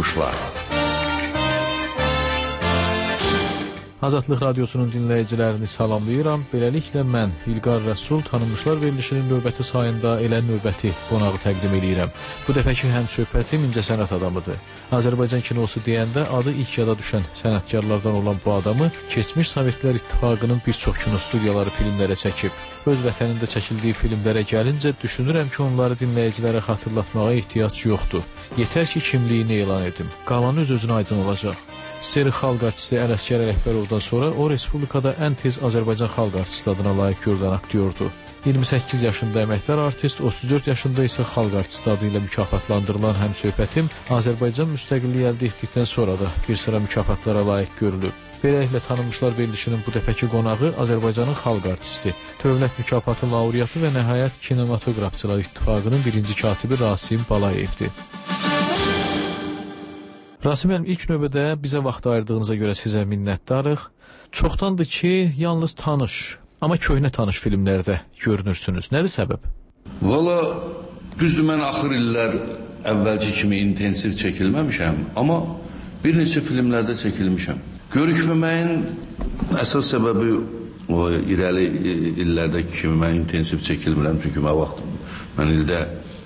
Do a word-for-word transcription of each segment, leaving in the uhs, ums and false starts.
Tanımışlar. Azadlıq Radiosunun dinləyicilərini salamlayıram. Beləliklə mən İlqar Rəsul Tanınmışlar verilişinin növbəti sayında elə növbəti qonağı təqdim edirəm. Bu dəfəki həmsöhbətim incəsənət adamıdır. Azərbaycan kinosu deyəndə adı ilk yada düşən sənətkarlardan olan bu adamı keçmiş Sovetlər İttifaqının bir çox kinostudiyaları filmlərə çəkib. Öz vətənində çəkildiyi filmlərə gəlincə düşünürəm ki, onları dinləyicilərə xatırlatmağa ehtiyac yoxdur. Yetər ki, kimliyini elan edim. Qalanı öz-özünə aydın olacaq. Seri xalq artisti Ələsgər Ələkbərovdan sonra o, Respublikada ən tez Azərbaycan xalq artisti adına layiq görülən aktyordur. iyirmi səkkiz yaşında əməkdar artist, otuz dörd yaşında isə xalq artisti adı ilə mükafatlandırılan həmsöhbətim Azərbaycan müstəqilliyi əldə etdikdən sonra da bir sıra mükafatlara layiq görülüb. Beləliklə Tanınmışlar verilişinin bu dəfəki qonağı Azərbaycanın xalq artisti, Dövlət mükafatı laureatı və nəhayət Kinematografçılar İttifaqının birinci katibi Rasim Balayevdir. Rasim müəllim, ilk növbədə bizə vaxt ayırdığınıza görə sizə minnətdarıq. Çoxdandır ki, yalnız tanış, amma köhnə tanış filmlərdə görünürsünüz. Nədir səbəb? Valla, düzdür, mən axır illər əvvəlki kimi intensiv çəkilməmişəm, amma bir neçə filmlərdə çəkilmişəm. Görüşməməyin əsas səbəbi o irəli illərdəki kimi mən intensiv çəkilmirəm, çünki mən vaxt mən ildə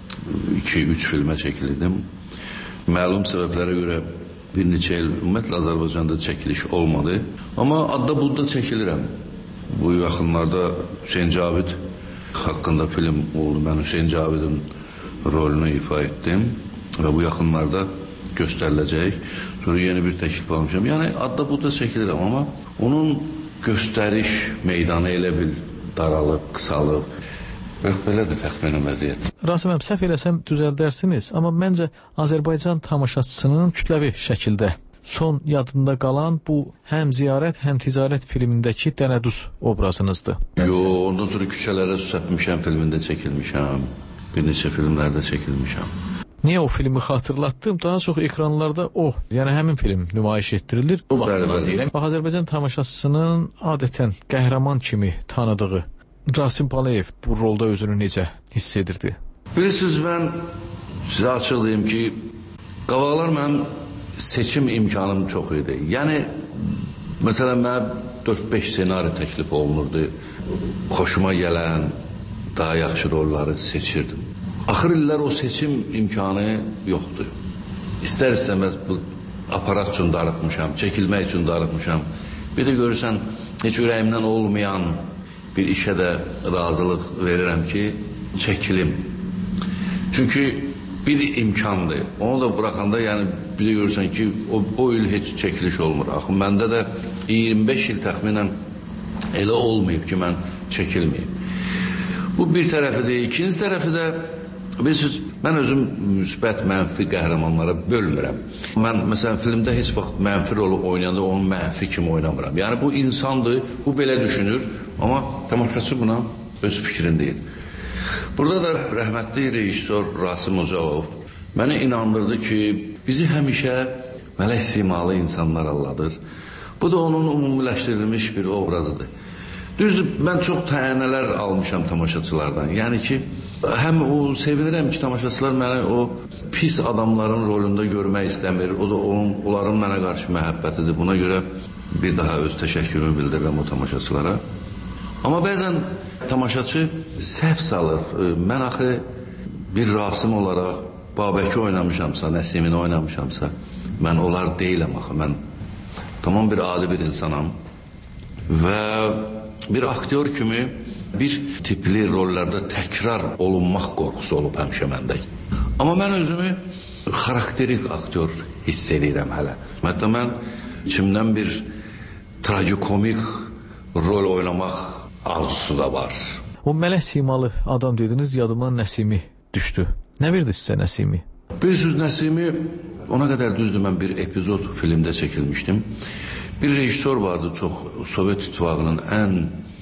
iki üç filmə çəkilirdim. Məlum səbəblərə görə bir neçə il ümumiyyətlə Azərbaycanda çəkiliş olmadı. Amma adda budda çəkilirəm. Bu yaxınlarda Hüseyn Cavid haqqında film oldu. Mən Hüseyn Cavidin rolunu ifa etdim və bu yaxınlarda göstəriləcək. Sonra yeni bir təklif almışam. Yəni adda budda çəkilirəm, amma onun göstəriş meydanı elə bil daralıb, qısalıb. Belədir təxminən vəziyyət. Rasim əm, səhv eləsəm düzəldərsiniz, amma məncə Azərbaycan tamaşaçısının kütləvi şəkildə son yadında qalan bu həm ziyarət, həm ticarət filmindəki Dənəduz obrazınızdır. Yox, ondan sonra Küçələrə Süsətmişəm filmində çəkilmişəm, bir neçə filmlərdə çəkilmişəm. Niyə o filmi xatırlatdım? Daha çox ekranlarda o, yəni həmin film nümayiş etdirilir. Bəli, bəli. Bax, Azərbaycan tamaşaçısının adətən qəhrəman kimi tanıdığı Rasim Balayev bu rolda özünü necə hiss edirdi? Bilirsiniz, mən sizə açıq deyim ki, qabaqlar mənim seçim imkanım çox idi. Yəni, məsələn, mənə dörd beş senari təklif olunurdu. Xoşuma gələn, daha yaxşı rolları seçirdim. Axır illər o seçim imkanı yoxdur. İstər-istəməz bu aparat üçün darıxmışam, çəkilmək üçün darıxmışam. Bir də görürsən, heç ürəyimdən olmayan bir işə də razılıq verirəm ki, çəkilim. Çünki bir imkandır. Onu da buraxanda, yəni bir də görürsən ki, o, o il heç çəkiliş olmur. Axı, məndə də iyirmi beş il təxminən elə olmayıb ki, mən çəkilməyim. Bu bir tərəfidir. İkinci tərəfi də, bilirsiniz, mən özüm müsbət, mənfi qəhrəmanlara bölmürəm. Mən, məsələn, filmdə heç vaxt mənfi rolu oynayanda onu mənfi kimi oynamıram. Yəni, bu insandır, bu belə düşünür, amma tamaşaçı buna öz fikrin deyil. Burada da rəhmətli rejissor Rasim Ocaqov mənə inandırdı ki, bizi həmişə mələk simalı insanlar alladır. Bu da onun umumiləşdirilmiş bir obrazıdır. Düzdür, mən çox təyənələr almışam tamaşaçılardan. Yəni ki, həm o sevinirəm ki, tamaşaçılar məni o pis adamların rolunda görmək istəmir. O da onun, onların mənə qarşı məhəbbətidir. Buna görə bir daha öz təşəkkürümü bildirirəm o tamaşaçılara. Amma bəzən tamaşaçı səhv salır. Mən axı bir Rasim olaraq Babəki oynamışamsa, Nəsimini oynamışamsa, mən onlar deyiləm axı. Mən tamam bir adi bir insanam və bir aktyor kimi bir tipli rollarda təkrar olunmaq qorxusu olub həmişə məndə. Amma mən özümü xarakterik aktyor hiss edirəm hələ. Hətta mən içimdən bir tragikomik rol oynamaq arzusu da var. O mələk simalı adam dediniz, yadıma Nəsimi düşdü. Nə verdi sizə Nəsimi? Bilirsiniz, Nəsimi ona qədər düzdür, mən bir epizod filmdə çəkilmişdim. Bir rejissor vardı, çox Sovet İttifaqının ən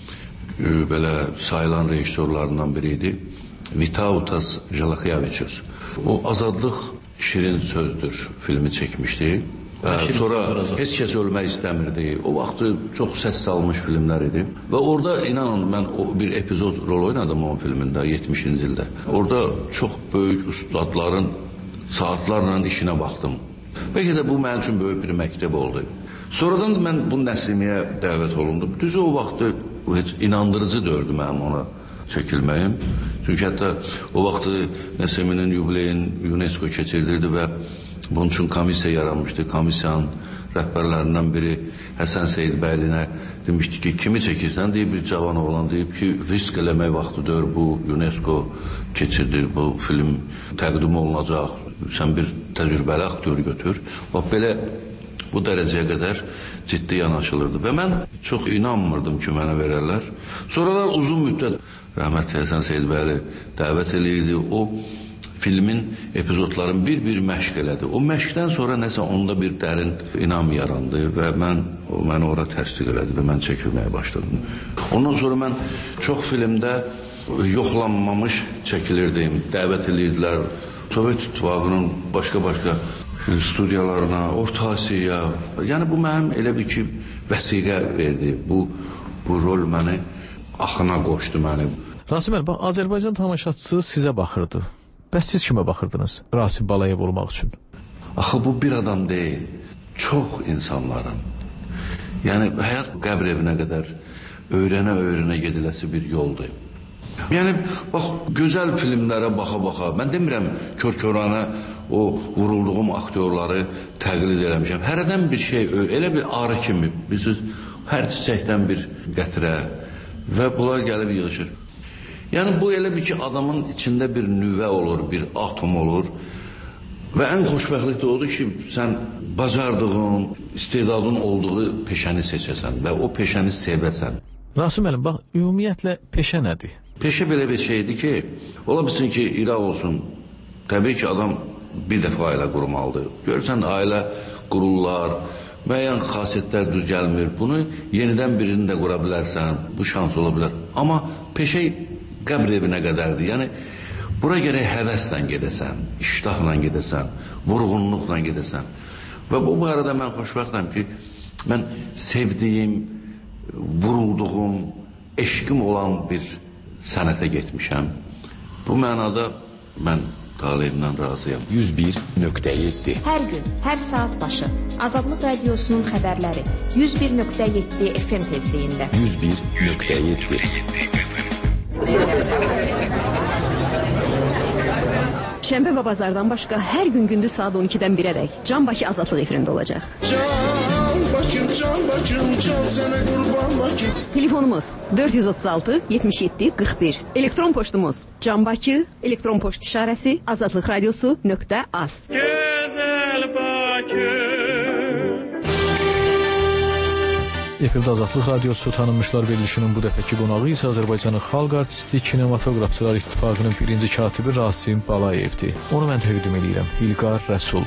e, belə sayılan rejissorlarından biri idi. Vitautas Jalaxevičius. O Azadlıq şirin sözdür filmi çəkmişdi. Ee, sonra heç kəs ölmək istəmirdi. O vaxtı çox səs salmış filmlər idi. Və orada inanın mən o bir epizod rol oynadım o filmində yetmişinci ildə. Orada çox böyük ustadların saatlarla işinə baxdım. Bəlkə də bu mənim üçün böyük bir məktəb oldu. Sonradan da mən bu Nəsimiyə dəvət olundum. Düzü o vaxtı heç inandırıcı dördü mənim ona çəkilməyim. Çünki hətta o vaxtı Nəsiminin yubileyin UNESCO keçirilirdi və bunun üçün komissiya yaranmışdı. Komissiyanın rəhbərlərindən biri Həsən Seyidbəylinə demişdi ki, kimi çəkirsən? Deyib bir cavan oğlan deyib ki, risk eləmək vaxtıdır, bu UNESCO keçirdir, bu film təqdim olunacaq, sən bir təcrübəli aktör götür. Bax, belə bu dərəcəyə qədər ciddi yanaşılırdı və mən çox inanmırdım ki, mənə verərlər. Sonralar uzun müddət rəhmətli Həsən Seyidbəyli dəvət eləyirdi, o filmin epizodlarını bir-bir məşq elədi. O məşqdən sonra nəsə onda bir dərin inam yarandı və mən, o məni ora təsdiq elədi və mən çəkilməyə başladım. Ondan sonra mən çox filmdə yoxlanmamış çəkilirdim, dəvət edirdilər. Sovet İttifaqının başqa-başqa studiyalarına, Orta Asiyaya, yəni bu mənim elə bir ki, vəsiqə verdi. Bu, bu rol məni axına qoşdu məni. Rasim bəy, bax, Azərbaycan tamaşaçısı sizə baxırdı. Bəs siz kimə baxırdınız Rasim Balayev olmaq üçün? Axı bu bir adam deyil, çox insanların. Yəni həyat qəbr evinə qədər öyrənə-öyrənə gediləsi bir yoldur. Yəni, bax, gözəl filmlərə baxa-baxa, mən demirəm kör-körana o vurulduğum aktyorları təqlid eləmişəm. Hərədən bir şey, elə bir arı kimi, bilirsiniz, hər çiçəkdən bir qətrə və bunlar gəlib yığışır. Yəni, bu elə bir ki, adamın içində bir nüvə olur, bir atom olur və ən xoşbəxtlik də odur ki, sən bacardığın, istedadın olduğu peşəni seçəsən və o peşəni sevəsən. Rasim müəllim, bax, ümumiyyətlə peşə nədir? Peşə belə bir şeydir ki, ola bilsin ki, İraq olsun, təbii ki, adam bir dəfə ailə qurmalıdır. Görürsən, ailə qururlar, müəyyən xasiyyətlər düz gəlmir. Bunu yenidən birini də qura bilərsən, bu şans ola bilər. Amma peşə qəbr evinə qədərdir. Yəni, bura gərək həvəslə gedəsən, iştahla gedəsən, vurğunluqla gedəsən. Və bu arada mən xoşbəxtəm ki, mən sevdiyim, vurulduğum, eşqim olan bir sənətə getmişəm. Bu mənada mən taleyimdən razıyam. yüz bir nöqtə yeddi Hər gün, hər saat başı Azadlıq Radiosunun xəbərləri yüz bir nöqtə yeddi F M tezliyində. yüz bir nöqtə yeddi Şənbə və bazardan başqa hər gün gündüz saat on ikidən birədək Can Bakı Azadlıq efirində olacaq. Can Bakım, Can Bakım, can sənə qurban Bakım. Telefonumuz dörd yüz otuz altı yetmiş yeddi qırx bir. Elektron poçtumuz Can Bakı, elektron poçt işarəsi azadlıq radiosu nöqtə az. Gözəl Bakı. Efirdə Azadlıq Radiosu tanınmışlar verilişinin bu dəfəki qonağı isə Azərbaycanın xalq artisti, kinematografçılar İttifaqının birinci katibi Rasim Balayevdir. Onu mən təqdim edirəm, İlqar Rəsul.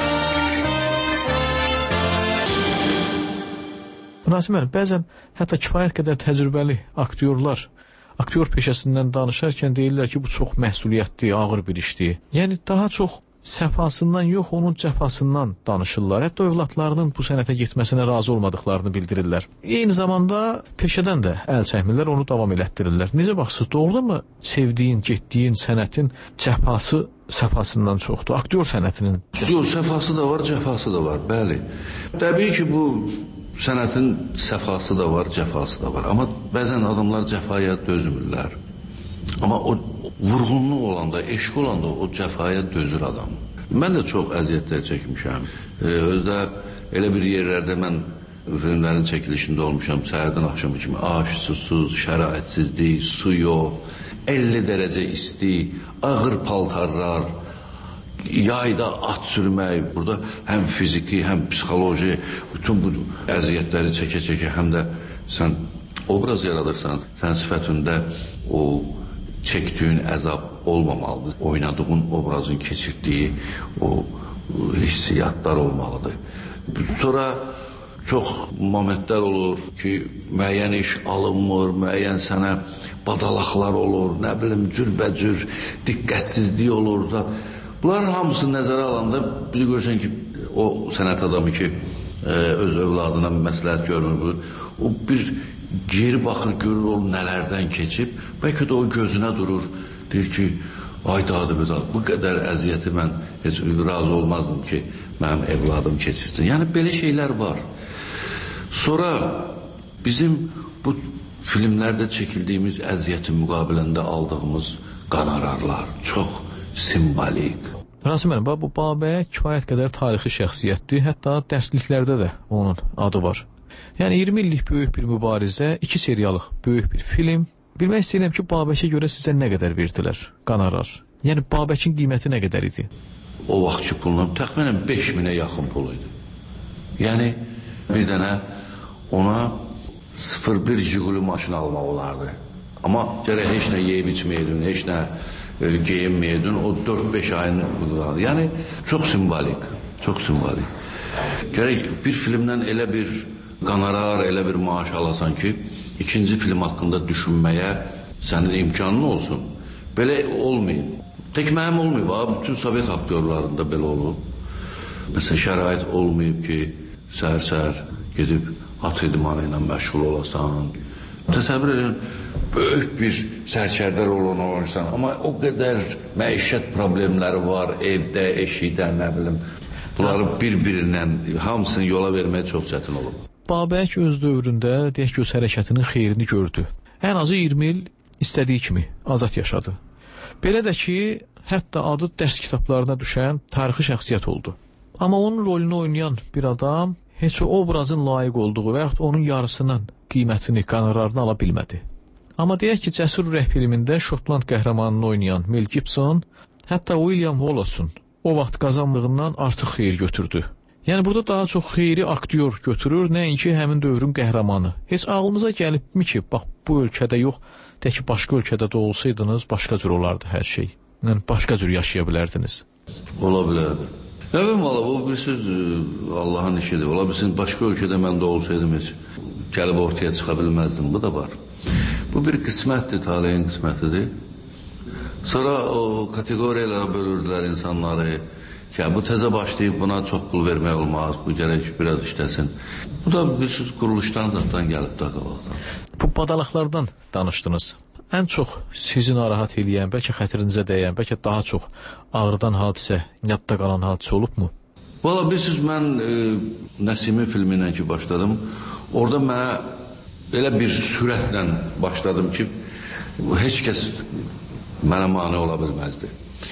Rasim müəllim, bəzən hətta kifayət qədər təcrübəli aktyorlar aktyor peşəsindən danışarkən deyirlər ki, bu çox məsuliyyətli, ağır bir işdir. Yəni daha çox səfasından yox, onun cəfasından danışırlar. Hətta övladlarının bu sənətə getməsinə razı olmadıqlarını bildirirlər. Eyni zamanda peşədən də əl çəkmirlər, onu davam elətdirirlər. Necə baxırsınız, doğrudanmı sevdiyin, getdiyin sənətin cəfası səfasından çoxdur? Aktyor sənətinin. Yox, səfası da var, cəfası da var, bəli. Təbii ki, bu sənətin səfası da var, cəfası da var. Amma bəzən adamlar cəfaya dözmürlər. Amma o vurğunluq olanda, eşq olanda o cəfaya dözür adam. Mən də çox əziyyətlər çəkmişəm. Ee, özdə elə bir yerlərdə mən filmlərin çəkilişində olmuşam. Səhərdən axşamı kimi ağaç, susuz, şəraitsizlik, su yox, əlli dərəcə isti, ağır paltarlar, yayda at sürmək, burada həm fiziki, həm psixoloji, bütün bu əziyyətləri çəkə-çəkə, həm də sən obraz yaradırsan, sən sifətində o çəkdiyin əzab olmamalıdır. Oynadığın obrazın keçirdiyi o hissiyatlar olmalıdır. Sonra çox momentlər olur ki, müəyyən iş alınmır, müəyyən sənə badalaqlar olur, nə bilim, cürbəcür, diqqətsizlik olur. Bunların hamısını nəzərə alanda bir görürsən ki, o sənət adamı ki, öz övladına məsləhət görmür, o bir geri baxır, görür o nələrdən keçib, bəlkə də o gözünə durur, deyir ki, Ay dadı bu dadı. Bu qədər əziyyəti mən heç razı olmazdım ki, mənim evladım keçirsin. Yəni, belə şeylər var. Sonra bizim bu filmlərdə çəkildiyimiz əziyyətin müqabilində aldığımız qanararlar çox simbolik. Rasim müəllim, bu Babəyə kifayət qədər tarixi şəxsiyyətdir, hətta dərsliklərdə də onun adı var. Yəni iyirmi illik böyük bir mübarizə, iki seriyalıq böyük bir film. Bilmək istəyirəm ki, Babəkə görə sizə nə qədər verdilər qanarar? Yəni Babəkin qiyməti nə qədər idi? O vaxtki pulun təxminən beş minə yaxın pul idi. Yəni bir dənə ona sıfır bir Jiguli maşını almaq olardı. Amma gərək heç nə yeyib içməydin, heç nə e, geyinməydin, o dörd beş ayın qurdardı. Yəni çox simbolik, çox simbolik. Gərək bir filmdən elə bir qanarar, elə bir maaş alasan ki, ikinci film haqqında düşünməyə sənin imkanın olsun. Belə olmayın. Tək mənim olmayıb, ha, bütün Sovet aktyorlarında belə olub. Məsələn, şərait olmayıb ki, səhər-səhər gedib at idmanı ilə məşğul olasan. Təsəvvür edin, böyük bir sərkərdər olan olursan, amma o qədər məişət problemləri var, evdə, eşikdə, nə bilim. Bunları bir-birindən, hamısını yola verməyə çox çətin olub. Babək öz dövründə, deyək ki, öz hərəkətinin xeyrini gördü. Ən azı iyirmi il istədiyi kimi azad yaşadı. Belə də ki, hətta adı dərs kitablarına düşən tarixi şəxsiyyət oldu. Amma onun rolunu oynayan bir adam heç o obrazın layiq olduğu və yaxud onun yarısının qiymətini, qanararını ala bilmədi. Amma deyək ki, Cəsur Ürək filmində Şotland qəhrəmanını oynayan Mel Gibson, hətta William Wallace'un o vaxt qazanlığından artıq xeyir götürdü. Yəni burada daha çox xeyri aktyor götürür, nəinki həmin dövrün qəhrəmanı. Heç ağlınıza gəlibmi ki, bax bu ölkədə yox, tək ki başqa ölkədə də olsaydınız, başqa cür olardı hər şey. Yəni başqa cür yaşaya bilərdiniz. Ola bilərdi. Nə bilim, valla, bu bir söz Allahın işidir. Ola bilsin, başqa ölkədə mən də olsaydım heç gəlib ortaya çıxa bilməzdim. Bu da var. Bu bir qismətdir, taleyin qismətidir. Sonra o kateqoriyalara bölürdülər insanları. Ki, bu təzə başlayıb buna çox pul vermək olmaz, bu gərək biraz işləsin. Bu da bir söz quruluşdan zaten gəlib də qabaqdan. Bu badalaqlardan danışdınız. Ən çox sizi narahat eləyən, bəlkə xətrinizə dəyən, bəlkə daha çox ağrıdan hadisə, yadda qalan hadisə olubmu? Valla bir söz, mən e, Nəsimi filminə ki başladım, orada mənə elə bir sürətlə başladım ki, heç kəs mənə mane ola bilməzdi.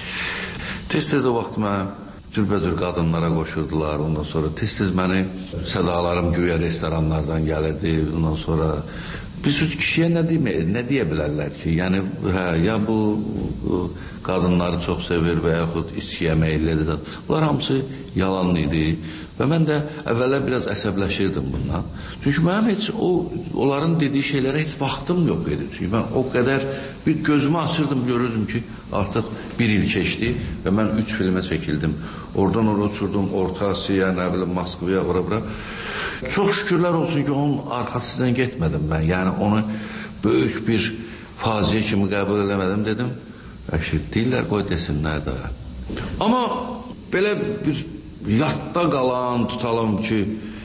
Tez-tez o vaxt mənə cürbəcür qadınlara qoşurdular, ondan sonra tez-tez məni sədalarım güya restoranlardan gəlirdi, ondan sonra bir söz kişiyə nə, demək, nə deyə bilərlər ki, yəni hə, ya bu, bu qadınları çox sevir və yaxud içkiyə meyillidir. Bunlar hamısı yalan idi və mən də əvvəllər biraz əsəbləşirdim bundan. Çünki mənim heç o, onların dediyi şeylərə heç vaxtım yox idi. Çünki mən o qədər bir gözümü açırdım, görürdüm ki, artıq bir il keçdi və mən üç filmə çəkildim. Oradan oraya uçurdum, Orta Asiya, nə bilim, Moskvaya, bura-bura. Çox şükürlər olsun ki, onun arxasından getmədim mən. Yəni, onu böyük bir faciə kimi qəbul eləmədim, dedim. Əşir, deyirlər, qoy desinlər də. Amma belə bir yadda qalan tutalım ki,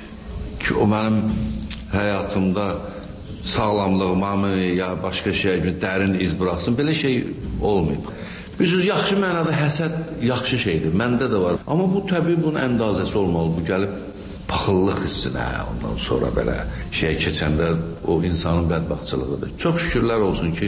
ki o mənim həyatımda sağlamlığıma mı, ya başqa şey mi, dərin iz buraxsın, belə şey olmayıb. Bir söz, yaxşı mənada həsəd yaxşı şeydir, məndə də var. Amma bu təbii bunun əndazəsi olmalı, bu gəlib paxıllıq hissinə, ondan sonra belə şey keçəndə o insanın bədbaxtçılığıdır. Çox şükürlər olsun ki,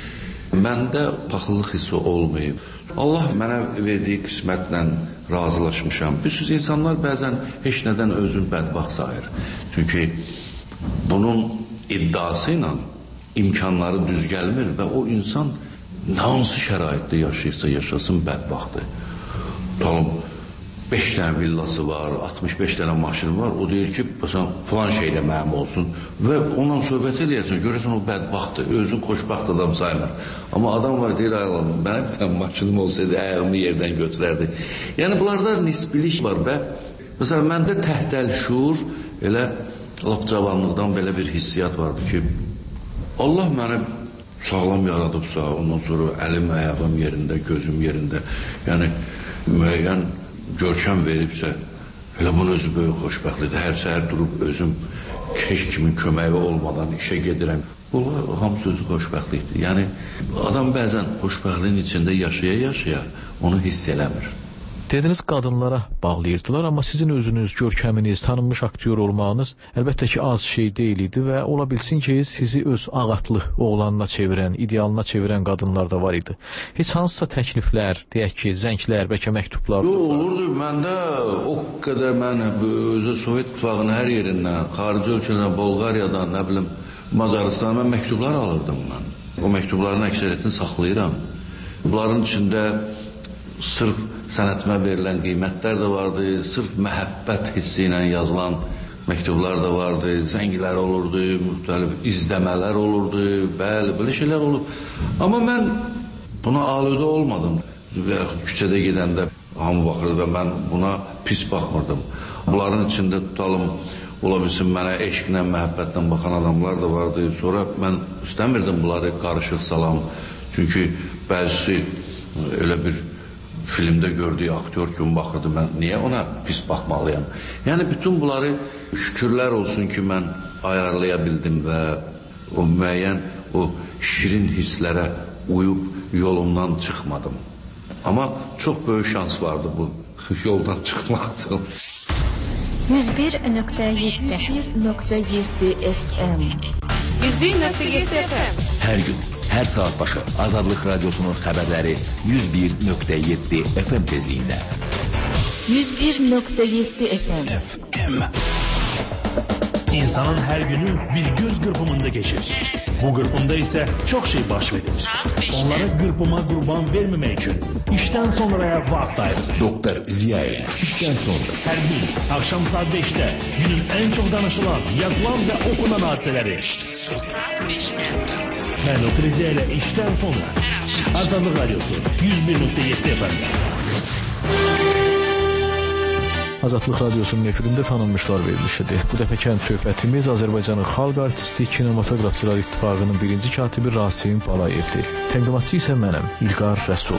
məndə paxıllıq hissi olmayıb. Allah mənə verdiyi qismətlə razılaşmışam. Bir söz, insanlar bəzən heç nədən özün bədbaxt sayır. Çünki bunun iddiası ilə imkanları düz gəlmir və o insan hansı şəraitdə yaşayırsa yaşasın bədbaxtdır. Talım, beş dənə villası var, altmış beş dənə maşını var, o deyir ki, falan şeylə mənim olsun və ondan söhbət eləyərsən, görürsən o bədbaxtdır, özün xoşbaxt adam saymır. Amma adam var, deyir, ayılalım, mənim bir tane maşınım olsaydı, ayağımı yerdən götürərdi. Yəni, bunlarda nisbilik var və məsələn, məndə təhdəl şuur, elə lap cavanlıqdan belə bir hissiyyat vardı ki, Allah məni sağlam yaradıbsa, ondan sonra əlim, ayağım yerində, gözüm yerində, yəni müəyyən görkəm veribsə, elə bunun özü böyük xoşbəxtlidir. Hər səhər durub özüm keş kimi köməyi olmadan işə gedirəm. Bunlar hamısı özü xoşbəxtlikdir. Yəni, adam bəzən xoşbəxtliyin içində yaşaya-yaşaya onu hiss eləmir. Dediniz qadınlara bağlayırdılar, amma sizin özünüz, görkəminiz, tanınmış aktyor olmağınız əlbəttə ki, az şey deyil idi və ola bilsin ki, sizi öz ağatlı oğlanına çevirən, idealına çevirən qadınlar da var idi. Heç hansısa təkliflər, deyək ki, zənglər, bəlkə məktublar... Yox, olurdu. Məndə o qədər mən özü Sovet İttifaqının hər yerindən, xarici ölkədən, Bolqariyadan, nə bilim, Macarıstandan mən məktublar alırdım mən. O məktubların əksəriyyətini saxlayıram. Bunların içində sırf sənətimə verilən qiymətlər də vardı, sırf məhəbbət hissi ilə yazılan məktublar da vardı, zənglər olurdu, müxtəlif izləmələr olurdu, bəli, belə şeylər olub. Amma mən buna alıdə olmadım və küçədə gedəndə hamı baxırdı və mən buna pis baxmırdım. Bunların içində tutalım, ola bilsin mənə eşqlə, məhəbbətlə baxan adamlar da vardı. Sonra mən istəmirdim bunları qarışıq salam, çünki bəzisi elə bir filmdə gördüyü aktyor kimi baxırdı, mən niyə ona pis baxmalıyam? Yəni, bütün bunları şükürlər olsun ki, mən ayarlaya bildim və o müəyyən, o şirin hisslərə uyub yolumdan çıxmadım. Amma çox böyük şans vardı bu yoldan çıxmaq üçün. yüz bir nöqtə yeddi F M yüz bir nöqtə yeddi F M Hər gün, hər saat başı Azadlıq Radiosunun xəbərləri yüz bir nöqtə yeddi F M tezliyində. yüz bir nöqtə yeddi F M F M. İnsanın her günü bir göz kırpımında geçir. Bu kırpımda ise çok şey baş verir. Onlara kırpıma kurban vermemek için işten sonraya vakit ayrılır. Doktor Ziyael, işten sonra. Her gün akşam saat beşte günün en çok danışılan, yazılan ve okunan hadiseleri. Saat beşte. Ben Doktor Ziyael işten sonra. Azadlık Radyosu yüz bir nöqtə yeddi F M'de. Azadlıq Radiosunun efirində tanınmışlar verilişidir. Bu dəfəki həm söhbətimiz Azərbaycanın xalq artisti, kinematografçılar İttifaqının birinci katibi Rasim Balayevdir. Təqdimatçı isə mənəm, İlqar Rəsul.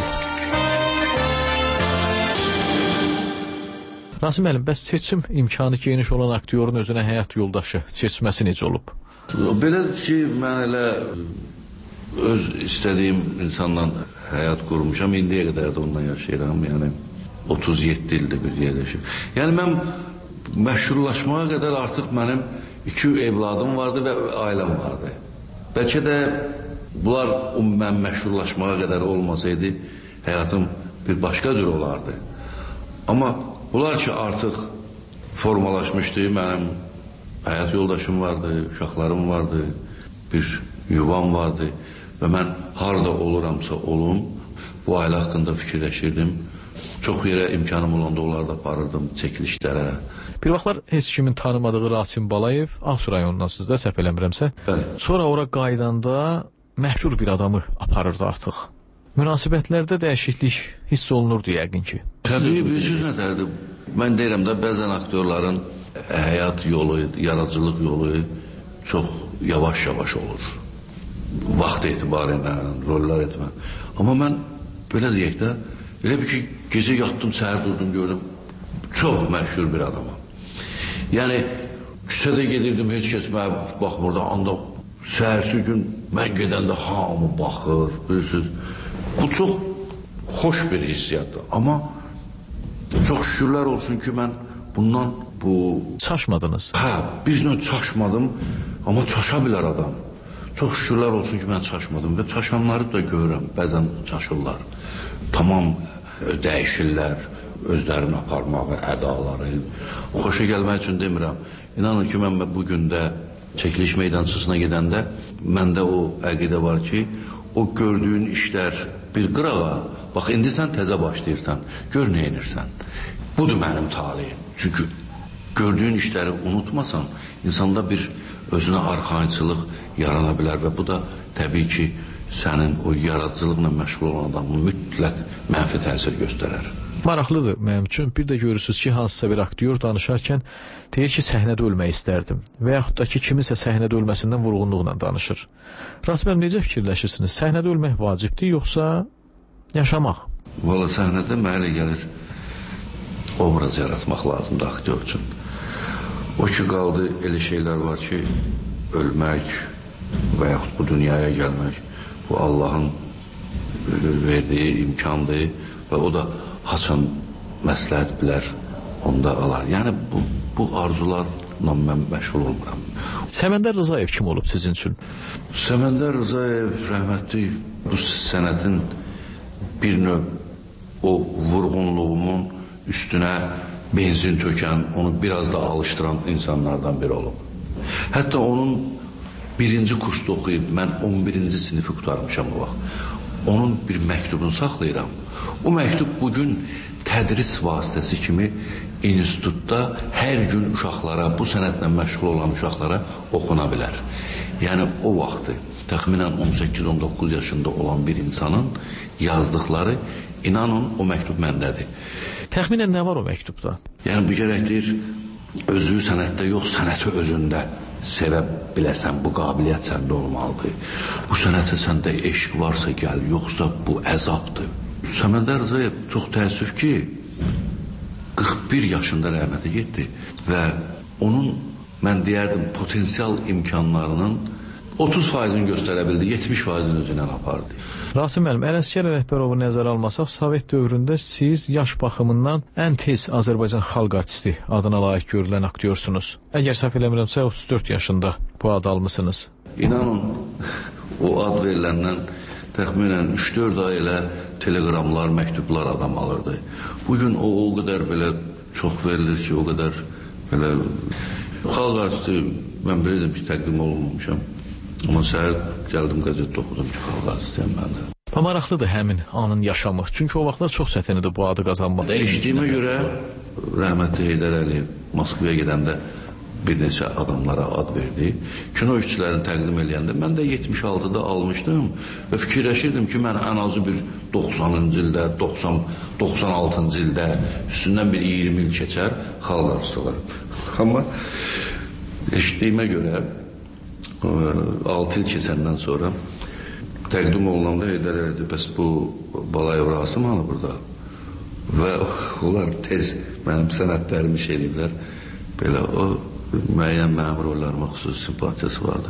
Rasim müəllim, bəs seçim imkanı geniş olan aktyorun özünə həyat yoldaşı seçməsi necə olub? Belədir ki, mən elə öz istədiyim insanla həyat qurmuşam, indiyə qədər də ondan yaşayıram, yəni otuz yeddi ildir bir yerləşib. Yəni mən məşhurlaşmağa qədər artıq mənim iki evladım vardı və ailəm vardı. Bəlkə də bunlar mən məşhurlaşmağa qədər olmasaydı, həyatım bir başqa cür olardı. Amma bunlar ki artıq formalaşmışdı, mənim həyat yoldaşım vardı, uşaqlarım vardı, bir yuvam vardı və mən harada oluramsa olum, bu ailə haqqında fikirləşirdim. Çox yerə imkanım olanda onları da aparırdım, çəkilişlərə. Bir vaxtlar heç kimin tanımadığı Rasim Balayev, Ağsu rayonundan sizdə səhv eləmirəmsə, sonra ora qaydanda məşhur bir adamı aparırdı artıq. Münasibətlərdə dəyişiklik hiss olunurdu yəqin ki. Təbii, bir söz nətərdir. Mən deyirəm də, bəzən aktyorların həyat yolu, yaradıcılıq yolu çox yavaş-yavaş olur. Vaxt etibarı ilə, rollar etmə. Amma mən belə deyək də, elə bir ki, gecə yatdım, səhər durdum, gördüm, çox məşhur bir adamam. Yəni, küçədə gedirdim, heç kəs mənə baxmırdı, anda səhərsi gün mən gedəndə hamı baxır, bilirsiniz. Bu çox xoş bir hissiyatdır, amma çox şükürlər olsun ki, mən bundan bu... Çaşmadınız? Hə, bizlə çaşmadım, amma çaşa bilər adam. Çox şükürlər olsun ki, mən çaşmadım və çaşanları da görürəm, bəzən çaşırlar. Tamam dəyişirlər, özlərini aparmağı, ədaları. Xoşa gəlmək üçün demirəm. İnanın ki, mən bu gündə çəkiliş meydançasına gedəndə məndə o əqidə var ki, o gördüyün işlər bir qırağa, bax, indi sən təzə başlayırsan, gör nə edirsən. Budur mənim talihim. Çünki gördüyün işləri unutmasan, insanda bir özünə arxayınçılıq yarana bilər və bu da təbii ki, sənin o yaradıcılıqla məşğul olan adamın mütləq mənfi təsir göstərər. Maraqlıdır mənim üçün. Bir də görürsünüz ki, hansısa bir aktyor danışarkən deyir ki, səhnədə ölmək istərdim və yaxud da ki, kiminsə səhnədə ölməsindən vurğunluqla danışır. Rasim, necə fikirləşirsiniz? Səhnədə ölmək vacibdir, yoxsa yaşamaq? Valla səhnədə mənə gəlir obraz yaratmaq lazımdır aktyor üçün. O ki, qaldı elə şeylər var ki, ölmək, və yaxud bu dünyaya gəlmək, bu Allahın verdiyi imkandır və o da haçan məsləhət bilər, onda alar. Yəni, bu, bu arzularla mən məşğul olmuram. Səməndər Rzayev kim olub sizin üçün? Səməndər Rzayev rəhmətli bu sənətin bir növ o vurğunluğumun üstünə benzin tökən, onu biraz da alıştıran insanlardan biri olub. Hətta onun birinci kursda oxuyub, mən on birinci sinifi qutarmışam o vaxt. Onun bir məktubunu saxlayıram. O məktub bugün tədris vasitəsi kimi institutda hər gün uşaqlara, bu sənətlə məşğul olan uşaqlara oxuna bilər. Yəni o vaxtı təxminən on səkkiz on doqquz yaşında olan bir insanın yazdıqları, inanın o məktub məndədir. Təxminən nə var o məktubda? Yəni bu gərəkdir, özü sənətdə yox, sənəti özündə sevə biləsən, bu qabiliyyət səndə olmalıdır. Bu sənətə səndə eşq varsa gəl, yoxsa bu əzabdır. Səməndər Rzayev çox təəssüf ki, qırx bir yaşında rəhmətə getdi və onun, mən deyərdim, potensial imkanlarının otuz faizini göstərə bildi, yetmiş faizini özündən apardı. Rasim müəllim, Ələsgər Ələkbərovu nəzərə almasaq, Sovet dövründə siz yaş baxımından ən tez Azərbaycan xalq artisti adına layiq görülən aktyorsunuz. Əgər səhv eləmirəmsə, otuz dörd yaşında bu adı almısınız. İnanın, o ad veriləndən təxminən üç dörd ay elə teleqramlar, məktublar adam alırdı. Bugün o, o qədər belə çox verilir ki, o qədər belə xalq artisti, mən bilirdim ki, təqdim olunmamışam. Amma səhər gəldim, qəzetdə oxudum ki, xalq artistiyəm mən də. Maraqlıdır həmin anın yaşamı. Çünki o vaxtlar çox çətindir bu adı qazanmaq. Eşitdiyimə görə rəhmətli Heydər Əliyev Moskvaya gedəndə bir neçə adamlara ad verdi. Kino işçilərini təqdim eləyəndə mən də yetmiş altıda almışdım və fikirləşirdim ki, mən ən azı bir doxsanıncı ildə, doxsan, doxsan altıncı ildə üstündən bir iyirmi il keçər xalq artisti olarım. Amma eşitdiyimə görə altı il keçəndən sonra təqdim olunanda Heydər Əliyev, bəs bu Balayev Rasim hanı burada? Və onlar tez mənim sənətlərimi şey ediblər. Belə o müəyyən mənim rollarıma xüsusi simpatiyası vardı.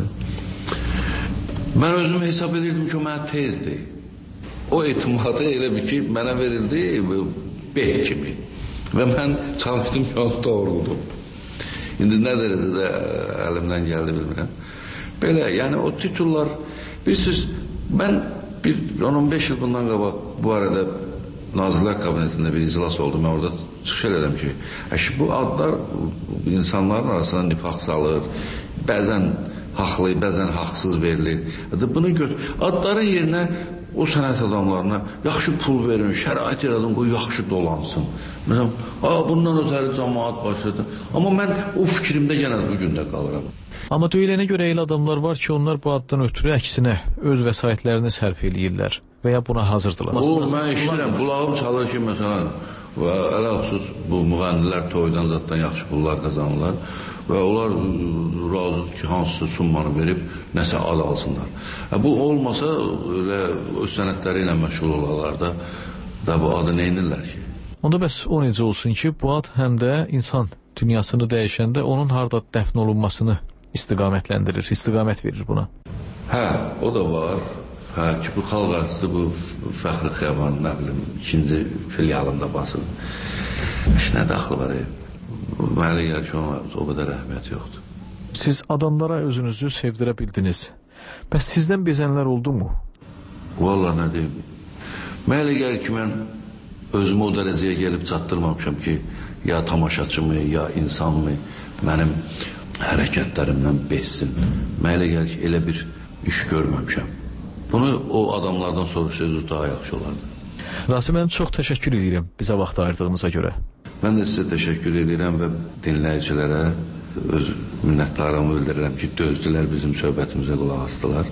Mən özüm hesab edirdim ki, o mənə tezdir. O etimadı elə bir ki, mənə verildi B kimi. Və mən çalışdım ki, onu doğruldum. İndi nə dərəcədə əlimdən gəldi bilmirəm. Belə, yəni o titullar, bilirsiniz, mən bir on on beş il bundan qabaq bu arada Nazirlər Kabinetində bir iclas oldu. Mən orada çıxış elədim ki, bu adlar insanların arasına nifaq salır, bəzən haqlı, bəzən haqsız verilir. Bunu götür. Adların yerinə o sənət adamlarına yaxşı pul verin, şərait yaradın, qoy yaxşı dolansın. Məsələn, bundan ötəri cəmaat başladı. Amma mən o fikrimdə yenə bu gündə qalıram. Amma deyilənə görə elə adamlar var ki, onlar bu addan ötürü əksinə öz vəsaitlərini sərf eləyirlər və ya buna hazırdılar. O, mən işləyirəm, qulağım çalır ki, məsələn, və ələ xüsus bu müğənnilər toydan zaddan yaxşı pullar qazanırlar və onlar razıdır ki, hansısa summanı verib nəsə ad alsınlar. Bu olmasa, elə öz sənətləri ilə məşğul olarlar da, da bu adı neynirlər ki? Onda bəs o necə olsun ki, bu ad həm də insan dünyasını dəyişəndə onun harada dəfn olunmasını istiqamətləndirir, istiqamət verir buna. Hə, o da var. Hə, ki, bu xalq artisti bu Fəxri Xiyabanın, nə bilim, ikinci filialında basılır. Heç nə daxlı var, mənə gəlir ki, ona o qədər əhəmiyyət yoxdur. Siz adamlara özünüzü sevdirə bildiniz. Bəs sizdən bezənlər oldu mu? Vallahi nə deyim. Mənə gəlir ki, mən özümü o dərəcəyə gəlib çatdırmamışam ki, ya tamaşaçı mı, ya insan mı mənim hərəkətlərimdən bezsin. Mənə gəlir ki, elə bir iş görməmişəm. Bunu o adamlardan soruşsaydı daha yaxşı olardı. Rasim, mən çox təşəkkür edirəm bizə vaxt ayırdığınıza görə. Mən də sizə təşəkkür edirəm və dinləyicilərə öz minnətdarlığımı bildirirəm ki, dözdülər bizim söhbətimizə, qulaq asdılar.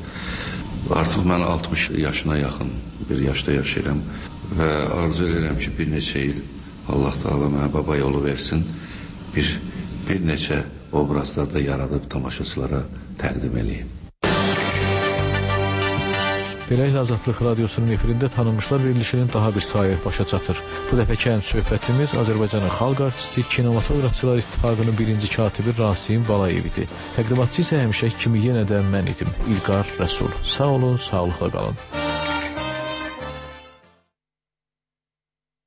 Artıq mən altmış yaşına yaxın bir yaşda yaşayıram və arzu edirəm ki, bir neçə il Allah Teala mənə baba yolu versin, bir, bir neçə obrazlarda yaradıb tamaşaçılara təqdim edeyim. Beləliklə Azadlıq Radiosunun efirində tanınmışlar verilişinin daha bir sayı başa çatır. Bu dəfəki həm söhbətimiz Azərbaycanın xalq artisti, Kinematografçılar İttifaqının birinci katibi Rasim Balayev idi. Təqdimatçı isə həmişə kimi yenə də mən idim, İlqar Rəsul. Sağ olun, sağlıqla qalın.